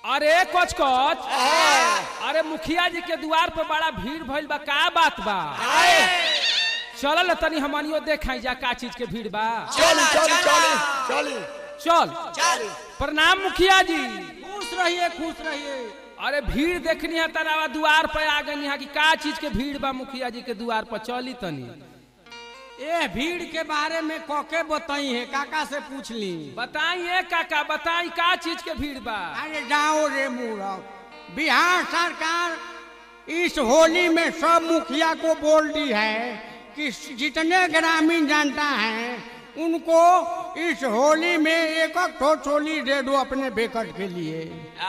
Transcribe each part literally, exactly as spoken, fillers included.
अरे कोच कोच अरे मुखिया जी के द्वार पर बड़ा भीड़ भइल बा, का बात बा? चल तनी हमनियो देखाई जा का चीज के भीड़ बा। चल चल चल चल चल। प्रणाम मुखिया जी। खुश रहिए खुश रहिए। अरे भीड़ देखनी है तरावा द्वार पर आ गई है कि का चीज के भीड़ बा मुखिया जी के द्वार पर, चली तनी। ए भीड़ के बारे में कोके बताई है, काका से पूछ ली। बताइए काका, बताई का चीज के भीड़ बा? अरे जाओ रे मूर्ख, बिहार सरकार इस होली में सब मुखिया को बोल दी है कि जितने ग्रामीण जनता हैं उनको इस होली में एक एक चोली दे दो अपने बेकट के लिए।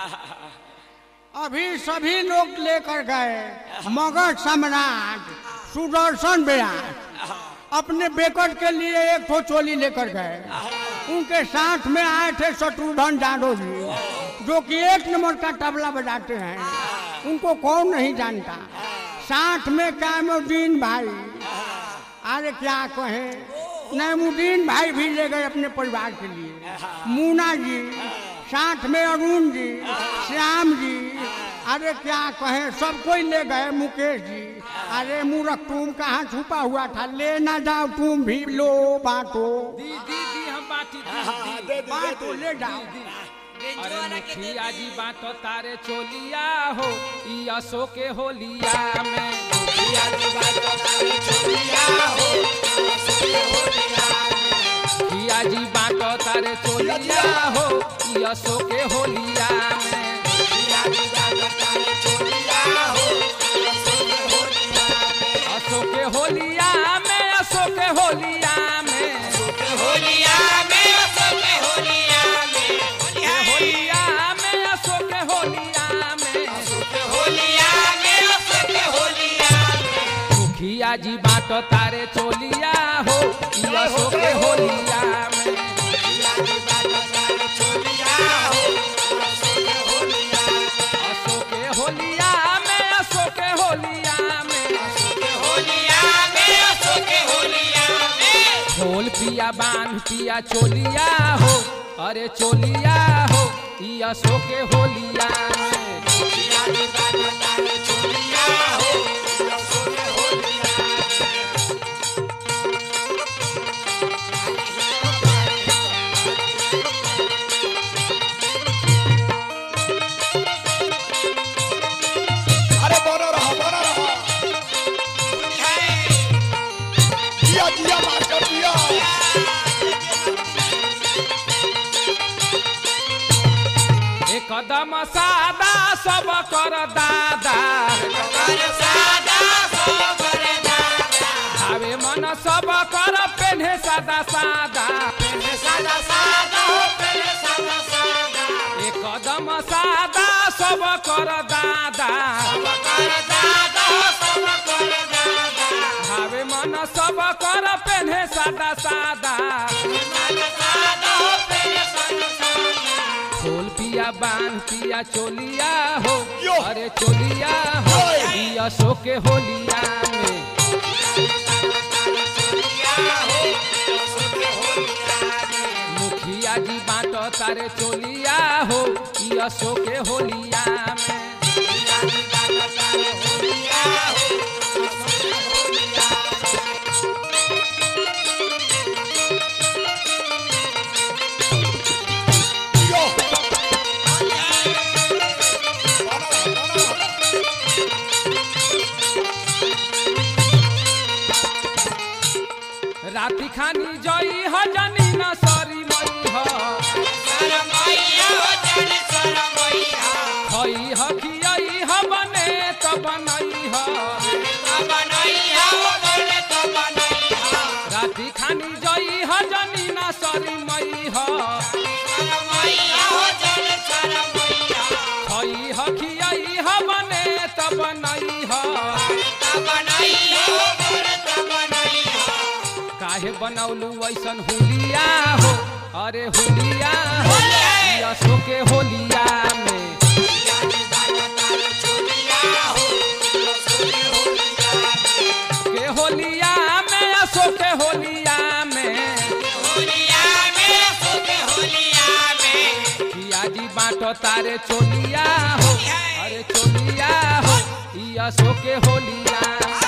अभी सभी लोग लेकर गए मगध सम्राट सुदर्शन व्यास अपने बेकट के लिए एक ठो चोली लेकर गए। उनके साथ में आए थे शत्रुघ्न जादव जी जो कि एक नंबर का तबला बजाते हैं, उनको कौन नहीं जानता। साथ में कैमुद्दीन भाई, अरे क्या कहें, नईमुद्दीन भाई भी ले गए अपने परिवार के लिए। मुन्ना जी, साथ में अरुण जी, श्याम जी, अरे क्या कहें सब कोई ले गए। मुकेश जी, अरे मूर्ख तुम कहाँ छुपा हुआ था, ले ना जाओ तुम भी, लो बांटो। दी दी दी हम बाटी बांटो, ले जाओ। अरे मुखिया जी बाटो तारे चोलिया हो ई असो के होलिया में। मुखिया जी बाटो तारे चोलिया हो मुखिया जी बाटो तारे चोलिया हो ई असो के होलिया में। मुखिया जी बाटो तारे चोलिया हो असो के होलिया में, असो के होलिया में, असो के होलिया में, असो के होलिया में, होलिया में, असो के होलिया में, असो के होलिया में, असो के होलिया में। मुखिया जी बाटो तारे चोलिया हो ई असो के होलिया में। मुखिया जी बाटो तारे चोलिया हो असो के होलिया में। असो के होलिया में, असो के होलिया में, असो के होलिया में, असो के होलिया में। ढोल पिया बांध पिया चोलिया हो, अरे चोलिया हो ई असो के होलिया में। मुखिया जी बाटो तारे चोलिया हो ई असो के होलिया अरे बना रहा बना रहा दिया दिया मास्टर दिया। कदम सादा सब कर दादा, भावे मन सब कर पेन्हे सादा सादा। एक कदम सादा सब कर दादा, भावे मन सब कर पेन्हे सादा सादा। खोल पिया बांध पिया चोलिया हो, अरे चोलिया हो ई असो के होलिया में। मुखिया जी बाटो तारे चोलिया हो ई असो के होलिया में। राती खानी जई ह जनी न सरी मई ह, खई ह खियई ह बने त बनई ह। राती खानी जई ह जनी न सरी मई ह, खई ह खियई ह बने त बनई ह। काहे बनौलू ऐसन हुलिया हो, अरे हुलिया हो ई असो के होलिया में। के होलिया में, असो के होलिया में, किया जी बाटो बाटो तारे चोलिया हो अरे चोलिया हो ई असो के होलिया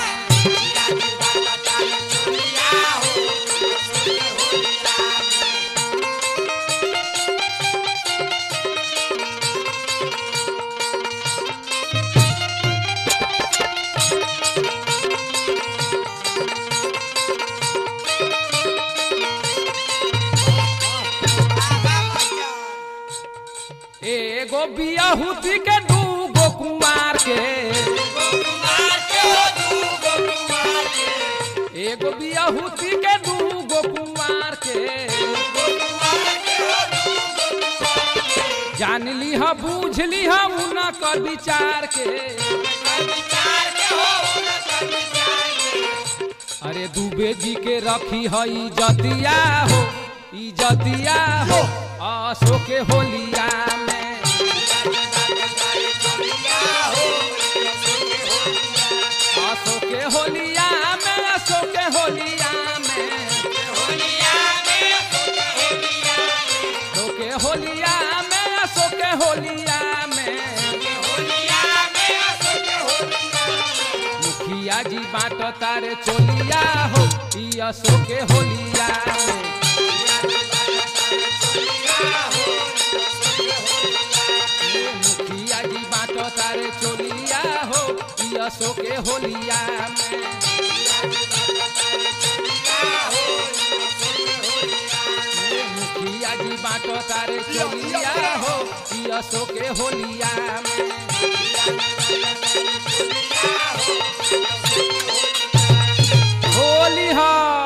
एगो बियाहुती के दूगो कुमार के एगो बियाहुती के दूगो कुमार के जान ली हा बूझ ली हा उना कर विचार के अरे दुबे जी के रखी है इज्जतिया हो इज्जतिया हो आसो के होलिया में आसो के होलिया में आसो के होलिया में आसो के होलिया में आसो के होलिया में मुखिया जी बाटो तारे चोलिया हो ई आसो के होलिया में मुखिया जी बाटो तारे चोलिया हो असो के होलिया में मुखिया जी बाटो तारे चोलिया हो असो के होलिया में होली हा।